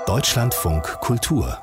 Deutschlandfunk Kultur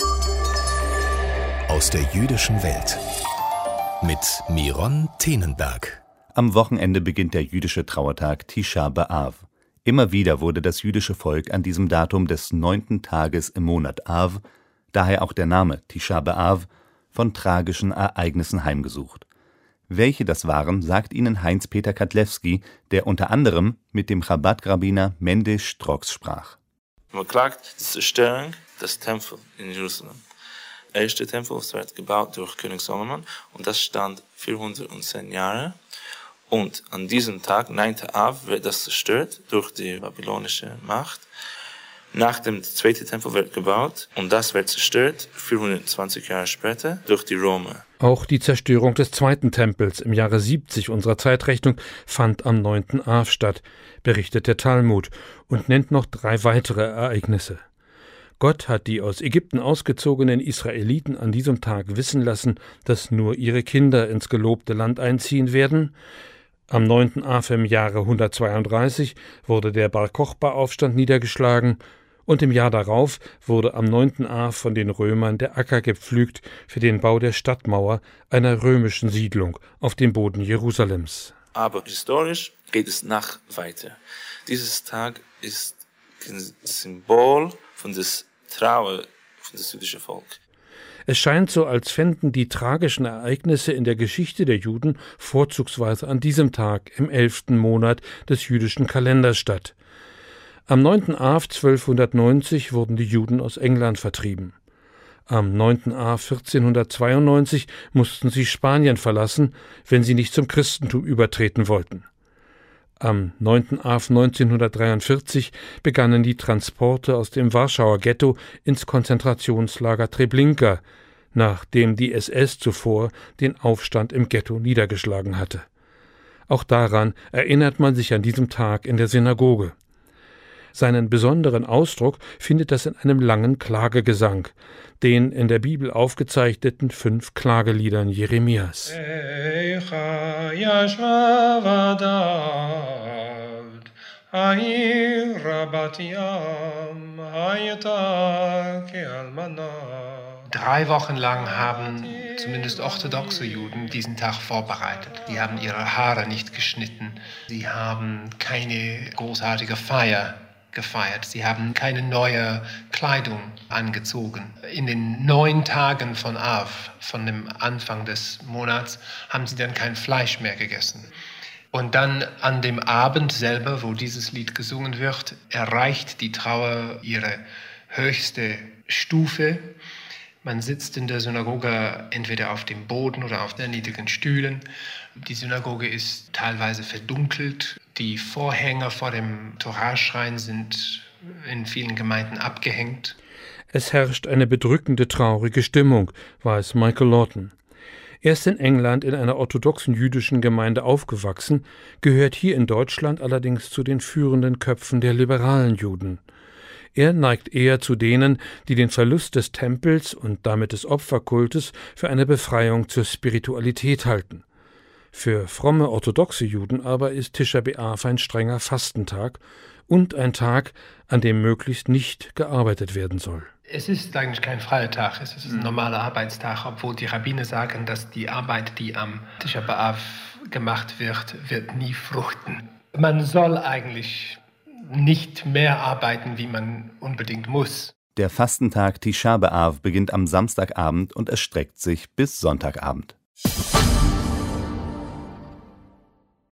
aus der jüdischen Welt mit Miron Tenenberg. Am Wochenende beginnt der jüdische Trauertag Tisha B'Av. Immer wieder wurde das jüdische Volk an diesem Datum des 9. Tages im Monat Av, daher auch der Name Tisha B'Av, von tragischen Ereignissen heimgesucht. Welche das waren, sagt Ihnen Heinz-Peter Kadlewski, der unter anderem mit dem Chabad-Rabbiner Mendes Strauchs sprach. Man klagt die Zerstörung des Tempels in Jerusalem. Der erste Tempel wurde gebaut durch König Solomon und das stand 410 Jahre. Und an diesem Tag, 9. Av, wird das zerstört durch die babylonische Macht. Nach dem zweiten Tempel wird gebaut und das wird zerstört 420 Jahre später durch die Römer. Auch die Zerstörung des zweiten Tempels im Jahre 70 unserer Zeitrechnung fand am 9. Av statt, berichtet der Talmud und nennt noch 3 weitere Ereignisse. Gott hat die aus Ägypten ausgezogenen Israeliten an diesem Tag wissen lassen, dass nur ihre Kinder ins gelobte Land einziehen werden. Am 9. Av im Jahre 132 wurde der Bar-Kochba-Aufstand niedergeschlagen und im Jahr darauf wurde am 9. Av von den Römern der Acker gepflügt für den Bau der Stadtmauer, einer römischen Siedlung auf dem Boden Jerusalems. Aber historisch geht es noch weiter. Dieses Tag ist ein Symbol von der Trauer von das jüdische Volk. Es scheint so, als fänden die tragischen Ereignisse in der Geschichte der Juden vorzugsweise an diesem Tag im 11. Monat des jüdischen Kalenders statt. Am 9. Av 1290 wurden die Juden aus England vertrieben. Am 9. Av 1492 mussten sie Spanien verlassen, wenn sie nicht zum Christentum übertreten wollten. Am 9. Av 1943 begannen die Transporte aus dem Warschauer Ghetto ins Konzentrationslager Treblinka, nachdem die SS zuvor den Aufstand im Ghetto niedergeschlagen hatte. Auch daran erinnert man sich an diesem Tag in der Synagoge. Seinen besonderen Ausdruck findet das in einem langen Klagegesang, den in der Bibel aufgezeichneten 5 Klageliedern Jeremias. Drei Wochen lang haben zumindest orthodoxe Juden diesen Tag vorbereitet. Sie haben ihre Haare nicht geschnitten. Sie haben keine großartige Feier gefeiert. Sie haben keine neue Kleidung angezogen. In den 9 Tagen von Av, von dem Anfang des Monats, haben sie dann kein Fleisch mehr gegessen. Und dann an dem Abend selber, wo dieses Lied gesungen wird, erreicht die Trauer ihre höchste Stufe. Man sitzt in der Synagoge entweder auf dem Boden oder auf den niedrigen Stühlen. Die Synagoge ist teilweise verdunkelt. Die Vorhänge vor dem Toraschrein sind in vielen Gemeinden abgehängt. Es herrscht eine bedrückende, traurige Stimmung, weiß Michael Lawton. Er ist in England in einer orthodoxen jüdischen Gemeinde aufgewachsen, gehört hier in Deutschland allerdings zu den führenden Köpfen der liberalen Juden. Er neigt eher zu denen, die den Verlust des Tempels und damit des Opferkultes für eine Befreiung zur Spiritualität halten. Für fromme orthodoxe Juden aber ist Tisha B'Av ein strenger Fastentag und ein Tag, an dem möglichst nicht gearbeitet werden soll. Es ist eigentlich kein freier Tag, es ist ein normaler Arbeitstag, obwohl die Rabbiner sagen, dass die Arbeit, die am Tisha B'Av gemacht wird nie fruchten. Man soll eigentlich nicht mehr arbeiten, wie man unbedingt muss. Der Fastentag Tisha B'Av beginnt am Samstagabend und erstreckt sich bis Sonntagabend.